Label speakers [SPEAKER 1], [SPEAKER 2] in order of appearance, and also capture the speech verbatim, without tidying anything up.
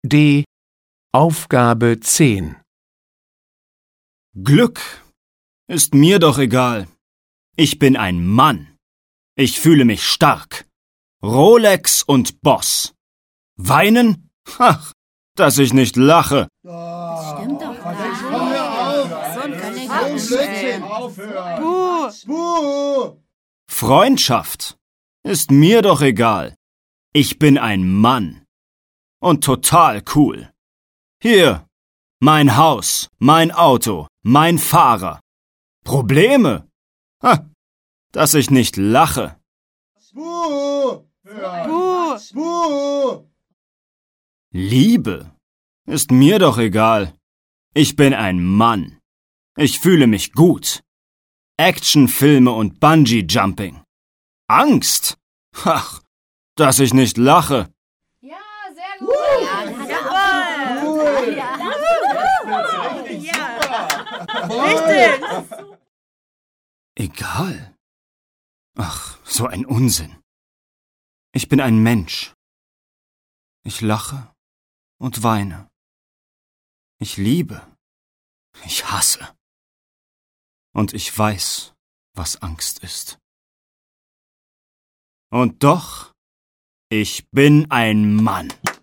[SPEAKER 1] D. Aufgabe zehn.
[SPEAKER 2] Glück ist mir doch egal. Ich bin ein Mann. Ich fühle mich stark. Rolex und Boss. Weinen? Ach, dass ich nicht lache.
[SPEAKER 3] Das stimmt doch gar nicht. So ein Blödsinn. Buh.
[SPEAKER 4] Buh.
[SPEAKER 2] Freundschaft ist mir doch egal. Ich bin ein Mann. Und total cool. Hier, mein Haus, mein Auto, mein Fahrer. Probleme? Ha, dass ich nicht lache.
[SPEAKER 4] Buh.
[SPEAKER 3] Buh.
[SPEAKER 4] Buh.
[SPEAKER 2] Liebe ist mir doch egal. Ich bin ein Mann. Ich fühle mich gut. Actionfilme und Bungee-Jumping. Angst? Ach, dass ich nicht lache.
[SPEAKER 3] Ja, sehr gut. Ja, jawohl. Ja. Richtig.
[SPEAKER 2] Egal. Ach, so ein Unsinn. Ich bin ein Mensch. Ich lache und weine. Ich liebe. Ich hasse. Und ich weiß, was Angst ist. Und doch, ich bin ein Mann.